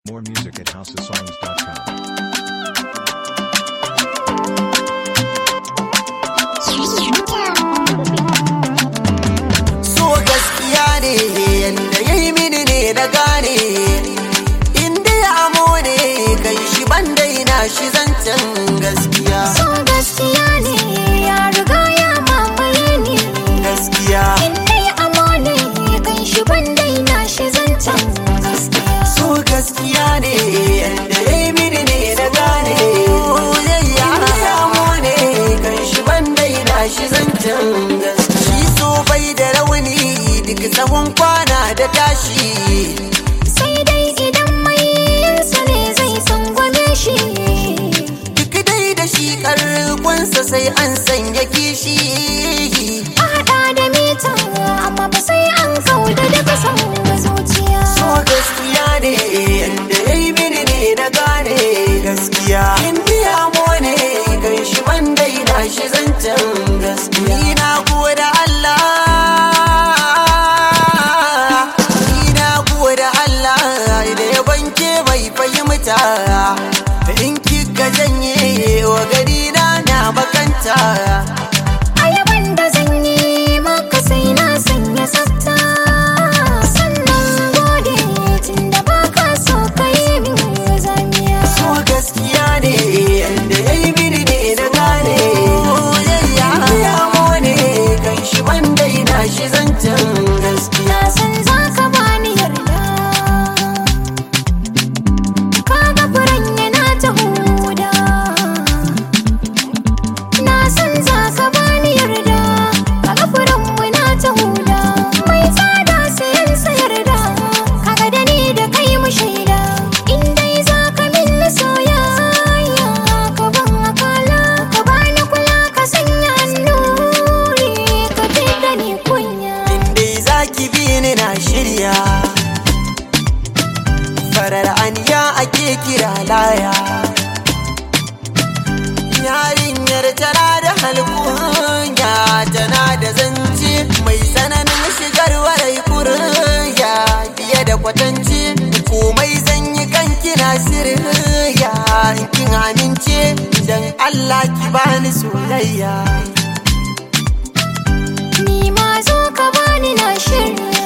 More music at housesongs.com. So gaskiya ne yanda yayi mini ne na gane, inda ya amo ne kai shi banda ina shi zancen gaskiya. So gaskiya ne ya riga ya mamaye ni Gaskiya, inda ya amo ne kai shi banda ina shi zancen gaskiya. so gaskiya ne yanda yayi mini ne na gane, inda ya amo ne kai shi banda ina shi zancen gaskiya. Shi so bai da rauni duk tsawon kwana da tashi. Sai dai idan mai yinsa ne zai tsangwame shi. Duk dai da shi karkonsa sai an sanya kishi. A haɗa da mita amma ba sai an kauda daga son zuciya. So gaskiya ne yanda ya yi mini ne na gane gaskiya. Inda ya mone gan shi banda ina shi zancen gaskiya. Ni na gode Allah, ni na gode Allah da ya banke mai fahimta. In kika janye wa gari na bakanta. Ayaban da zan yi maka sai na sanya tsafta. Sannan gode tun da baka so ka yi min zamiya. So gaskiya ne yanda ya yi mini ne na gane. Ya mone kan shi banda ina shi zancen gaskiya. Na san za ka bani yarda. Kaga furen yana ta huda. Na san za ka bani yarda. Kaga furen mu na ta huda. Mai tsada sayan sayar da. Kaga da ni da kai mu shaida. In dai za ka min soyayya. Ka ban akala. Ka bani kula ka sanya annuri. Ka da ni kunya. Inda za ki bi ni na shirya. Farar aniya ake kira laya. Yarinyar tana da halkunya, tana da zance mai tsananin shigar warai kurya. Fiye da kwatance komai zan yi kan kina sirriya. In kin amince dan Allah ki bani soyayya. Ni ma zo ka bani na shirya.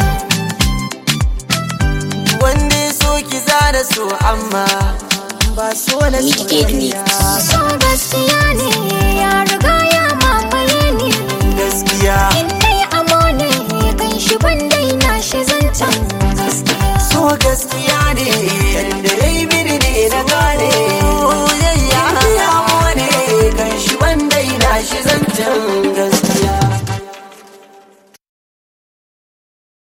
Wanda ya so ki zana so amma ba so na soyayya. So gaskiya ne ya riga ya mamaye ni. Gaskiya, In dai amo ne kan shi banda ina shi zancen gaskiya. so gaskiya ne